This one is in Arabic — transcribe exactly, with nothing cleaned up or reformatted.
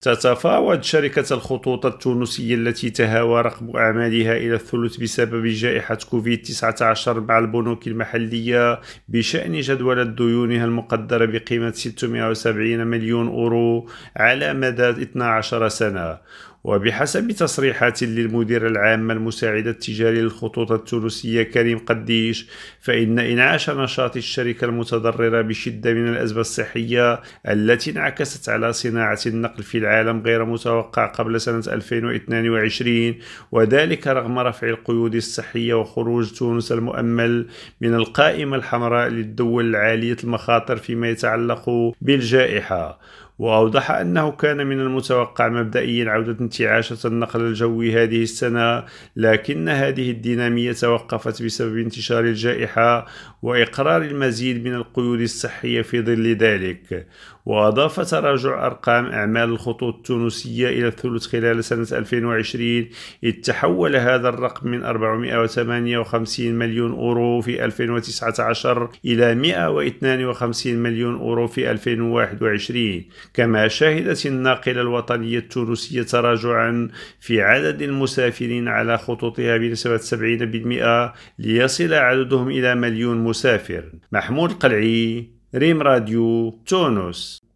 تتفاوض شركة الخطوط التونسية التي تهاوى رقم أعمالها إلى الثلث بسبب جائحة كوفيد تسعة عشر مع البنوك المحلية بشأن جدولة ديونها المقدرة بقيمة ستمائة وسبعين مليون أورو على مدى اثنتي عشرة سنة. وبحسب تصريحات للمدير العام المساعد التجاري للخطوط التونسية كريم قديش، فإن إنعاش نشاط الشركة المتضررة بشدة من الأزمة الصحية التي انعكست على صناعة النقل في العالم غير متوقع قبل سنة ألفين واثنين وعشرين، وذلك رغم رفع القيود الصحية وخروج تونس المؤمل من القائمة الحمراء للدول العالية المخاطر فيما يتعلق بالجائحة. وأوضح أنه كان من المتوقع مبدئيا عودة انتعاشة النقل الجوي هذه السنة، لكن هذه الدينامية توقفت بسبب انتشار الجائحة وإقرار المزيد من القيود الصحية في ظل ذلك. وأضاف تراجع أرقام أعمال الخطوط التونسية إلى الثلث خلال سنة ألفين وعشرين، إذ تحول هذا الرقم من أربعمائة وثمانية وخمسين مليون أورو في ألفين وتسعة عشر إلى مائة واثنين وخمسين مليون أورو في ألفين وواحد وعشرين. كما شهدت الناقلة الوطنية التونسية تراجعا في عدد المسافرين على خطوطها بنسبة سبعين بالمئة ليصل عددهم إلى مليون مسافر. محمود قلعي، ريم راديو، تونس.